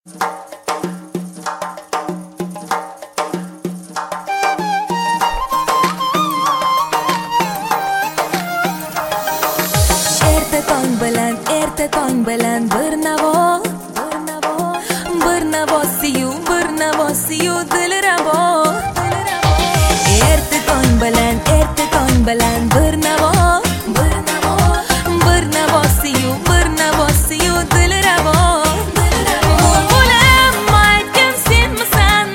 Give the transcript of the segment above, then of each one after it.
erta tong bilan bir navosiyu dilrabo. Erta tong bilan bir navosiyu dilrabo. Bulbulim aytgin senmisan,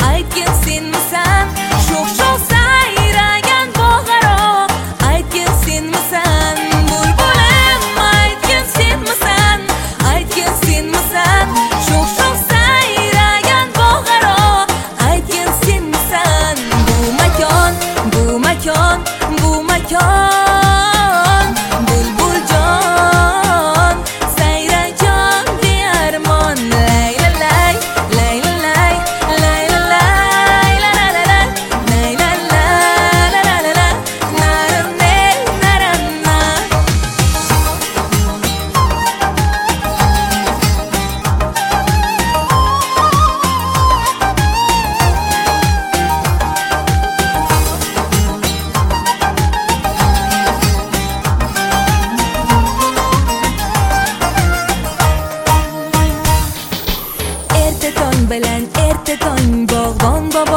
sho'x sayragan bog'aro, aytgin senmisan. Bulbulim aytgin senmisan, sho'x sayragan bog'aro, aytgin senmisan. Bu makon bulbuljon, sayrajon bearmon. Laylalay, laylalay, laylalay, laylalay, laylalay, naranna. Erta tong bog'bon